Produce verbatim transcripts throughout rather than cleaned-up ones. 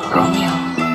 Romeo.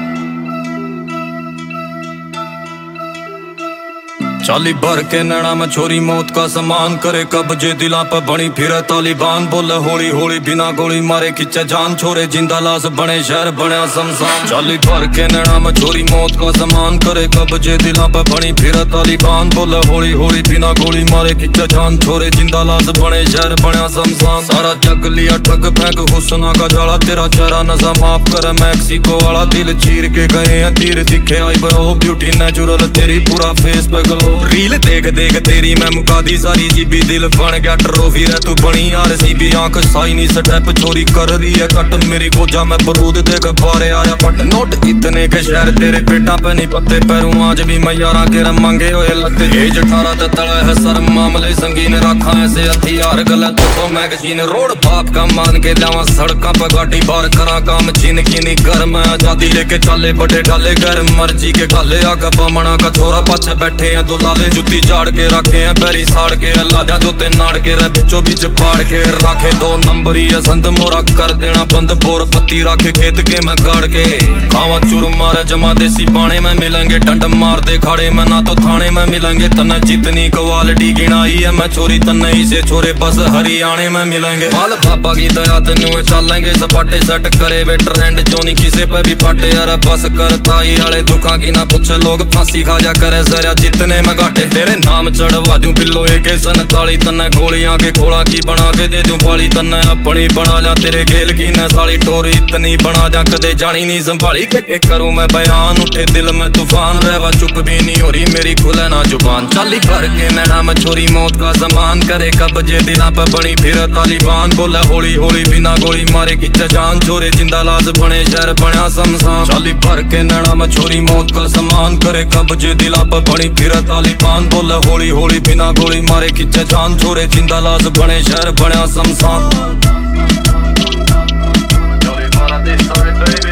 चाली भर के नैना में छोरी मौत का समान करे कब्जे दिला पर बनी फिरे तालिबान बोले होली होली बिना गोली मारे खिंचे जान छोरे जिंदा लाश बने शहर बनया शमशान। चाली भर के नैना में छोरी मौत का समान करे कब्जे दिला पर बनी फिरे तालिबान बोले होली होली बिना गोली मारे खिंचे जान छोरे जिंदा लाश बने शहर बनया शमशान। सारा जग लिया ठग फेंक हुस्ना का जाला तेरा चेहरा नशा माफ करे मैक्सिको वाला दिल चीर के गए हैं तीर दिखे आई बो ब्यूटी नेचुरल तेरी पूरा फेस पे ग्लो रील देख देख तेरी मैं मुका दी सारी जीबी दिल बन गया ट्रॉफी रे तू बनी यार सीबी आंख साई नहीं स्टेप चोरी कर रही है कट मेरी गोजा में बरूद देख बारे आया पट नोट इतने के शहर तेरे पेटा पे नहीं पत्ते पैरों आज भी मैं यारा के मांगे हुए लगते एज अठारह ते तला है सर मामले संगीन रखा ऐसे हथियार गलत तो मैगजीन रोड बाप का मान के लावा सड़का पे गाड़ी बार करा काम चीन की नहीं घर में आजादी लेके चले बड़े डाले घर मर्जी के गाले आगा बमना का छोरा पाछे बैठे हैं दो लाले जुत्ती झाड़ के रखे हैं पैरी साड़ के अल्लाह जा जोते नाड़ के रे बिचो बीच फाड़ के रखे दो नंबर ही संद मोरा कर देना बंद बोर पत्ती रखे खेत के मैं गाड़ के खावा चुर मारे जमा देसी बाणे में मिलेंगे डंड मार दे खाड़े में ना तो थाने में मिलेंगे तने जितनी क्वालिटी गिनाई है मैं चोरी तने ही से छोरे बस हरियाणे में मिलेंगे बाल पापा की दया तेनू चलेंगे सपाटे सेट करे वे ट्रेंड जो नहीं किसी पे भी फाटे यार बस कर ताई वाले दुखा की ना पूछे लोग फांसी खा जा करे सरिया जितने मैं घाटे तेरे नाम चढ़वा दूं पिल्लो एक सनताली तन्ने गोलियां के घोड़ा की बना के दे दूं पाली तन्ने अपनी बना जा तेरे खेल की न साली टोरी इतनी बना जा कदे जानी नहीं संभाली के, के करूं मैं बयान उठे दिल में तूफान रहवा चुप भी नहीं हो रही मेरी खुले ना जुबान। चाली भर के नैना में छोरी मौत का समान करे कब्जे दिला पे बनी फिर तालिबान बोले होली होली बिना गोली मारे खिंचे जान छोरे जिंदा लाश बने शहर बनया शमशान। चाली भर के नैना में छोरी मौत का समान करे कब्जे दिला पे बनी फिर तालिबान बोले होली होली बिना गोली मारे खिंचे जान छोरे जिंदा लाश बने शहर बनया शमशान।